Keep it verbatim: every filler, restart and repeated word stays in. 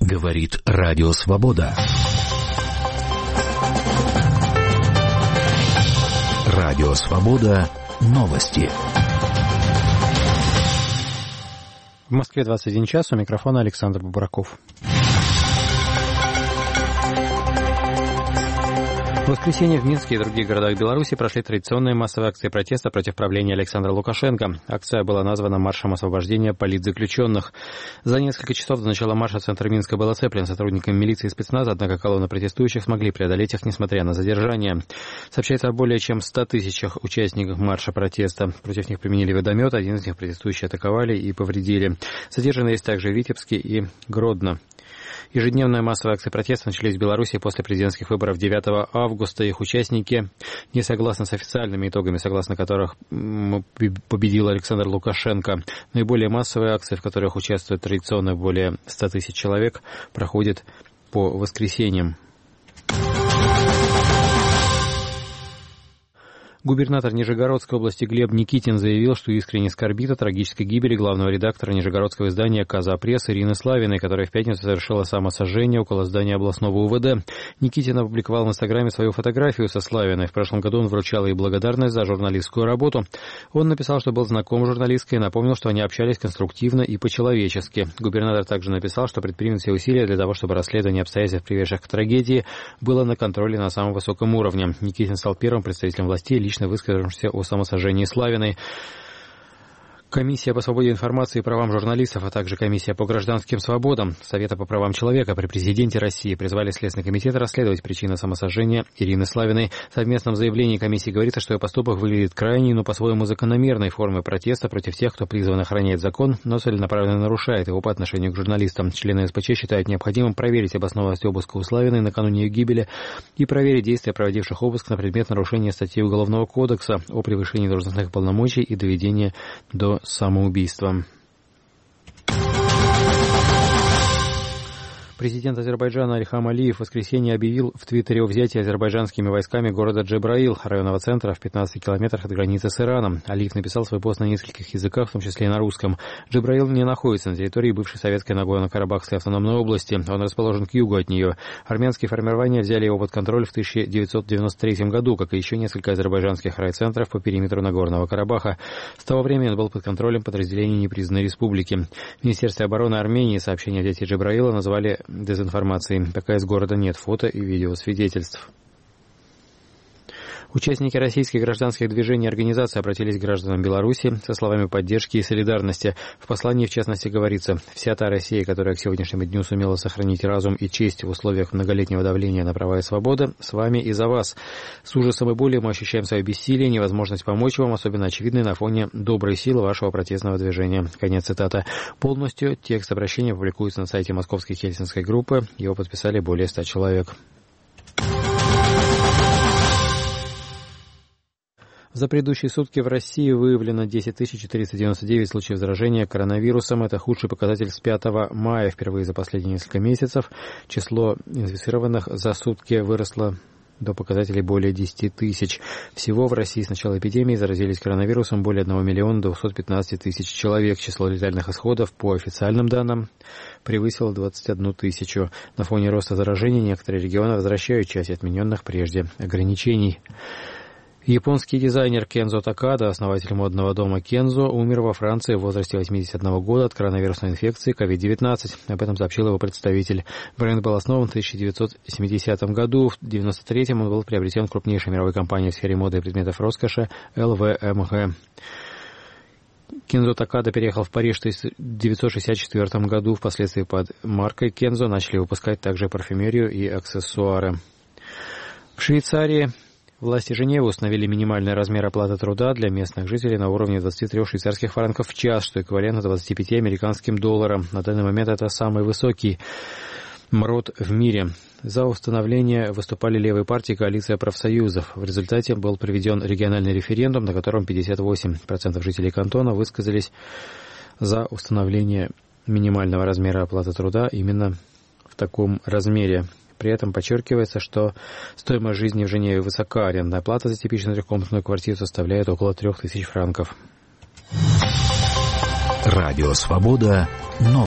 Говорит Радио Свобода. Радио Свобода. Новости. В Москве двадцать один час, у микрофона Александр Бубраков. В воскресенье в Минске и других городах Беларуси прошли традиционные массовые акции протеста против правления Александра Лукашенко. Акция была названа «Маршем освобождения политзаключенных». За несколько часов до начала марша центр Минска был оцеплен сотрудниками милиции и спецназа, однако колонны протестующих смогли преодолеть их, несмотря на задержание. Сообщается о более чем ста тысячах участников марша протеста. Против них применили водомет, один из них протестующие атаковали и повредили. Задержаны есть также в Витебске и Гродно. Ежедневные массовые акции протеста начались в Беларуси после президентских выборов девятого августа. Их участники не согласны с официальными итогами, согласно которых победил Александр Лукашенко. Наиболее массовые акции, в которых участвуют традиционно более ста тысяч человек, проходят по воскресеньям. Губернатор Нижегородской области Глеб Никитин заявил, что искренне скорбит о трагической гибели главного редактора нижегородского издания «Каза Пресс» Ирины Славиной, которая в пятницу совершила самосожжение около здания областного УВД. Никитин опубликовал в Инстаграме свою фотографию со Славиной. В прошлом году он вручал ей благодарность за журналистскую работу. Он написал, что был знаком с журналисткой и напомнил, что они общались конструктивно и по-человечески. Губернатор также написал, что предпримет все усилия для того, чтобы расследование обстоятельств, приведших к трагедии, было на контроле на самом высоком уровне. Никитин стал первым представителем властей, лично высказавшимся о самосожжении Славиной. Комиссия по свободе информации и правам журналистов, а также Комиссия по гражданским свободам Совета по правам человека при президенте России призвали Следственный комитет расследовать причины самосожжения Ирины Славиной. В совместном заявлении комиссии говорится, что ее поступок выглядит крайней, но по-своему закономерной формой протеста против тех, кто призван охранять закон, но целенаправленно нарушает его по отношению к журналистам. Члены СПЧ считают необходимым проверить обоснованность обыска у Славиной накануне ее гибели и проверить действия проводивших обыск на предмет нарушения статьи Уголовного кодекса о превышении должностных полномочий и доведения до самоубийства. Президент Азербайджана Ильхам Алиев в воскресенье объявил в Твиттере о взятии азербайджанскими войсками города Джебраил, районного центра в пятнадцати километрах от границы с Ираном. Алиев написал свой пост на нескольких языках, в том числе и на русском. Джебраил не находится на территории бывшей советской Нагорно-Карабахской автономной области. Он расположен к югу от нее. Армянские формирования взяли его под контроль в тысяча девятьсот девяносто третьем году, как и еще несколько азербайджанских райцентров по периметру Нагорного Карабаха. С того времени он был под контролем подразделений непризнанной республики. В Министерстве обороны Армении сообщение о взятии Джебраила назвали дезинформации. Пока из города нет фото и видеосвидетельств. Участники российских гражданских движений и организаций обратились к гражданам Беларуси со словами поддержки и солидарности. В послании, в частности, говорится: «Вся та Россия, которая к сегодняшнему дню сумела сохранить разум и честь в условиях многолетнего давления на права и свободы, с вами и за вас. С ужасом и болью мы ощущаем свое бессилие, невозможность помочь вам, особенно очевидной на фоне доброй силы вашего протестного движения». Конец цитаты. Полностью текст обращения публикуется на сайте Московской Хельсинской группы. Его подписали более ста человек. За предыдущие сутки в России выявлено десять тысяч четыреста девяносто девять случаев заражения коронавирусом. Это худший показатель с пятого мая. Впервые за последние несколько месяцев число инфицированных за сутки выросло до показателей более десяти тысяч. Всего в России с начала эпидемии заразились коронавирусом более одного миллиона двухсот пятнадцати тысяч человек. Число летальных исходов по официальным данным превысило двадцать одну тысячу. На фоне роста заражений некоторые регионы возвращают часть отмененных прежде ограничений. Японский дизайнер Кензо Такада, основатель модного дома Кензо, умер во Франции в возрасте восьмидесяти одного года от коронавирусной инфекции ковид девятнадцать. Об этом сообщил его представитель. Бренд был основан в тысяча девятьсот семидесятом году. В девяносто третьем он был приобретен крупнейшей мировой компанией в сфере моды и предметов роскоши эл вэ эм гэ. Кензо Такада переехал в Париж в тысяча девятьсот шестьдесят четвёртом году. Впоследствии под маркой Кензо начали выпускать также парфюмерию и аксессуары. В Швейцарии власти Женевы установили минимальный размер оплаты труда для местных жителей на уровне двадцати трёх швейцарских франков в час, что эквивалентно двадцати пяти американским долларам. На данный момент это самый высокий МРОТ в мире. За установление выступали левые партии и коалиция профсоюзов. В результате был проведен региональный референдум, на котором пятьдесят восемь процентов жителей кантона высказались за установление минимального размера оплаты труда именно в таком размере. При этом подчеркивается, что стоимость жизни в Женеве высока. Арендная плата за типичную трехкомнатную квартиру составляет около трех тысяч франков. Радио Свобода. Новости.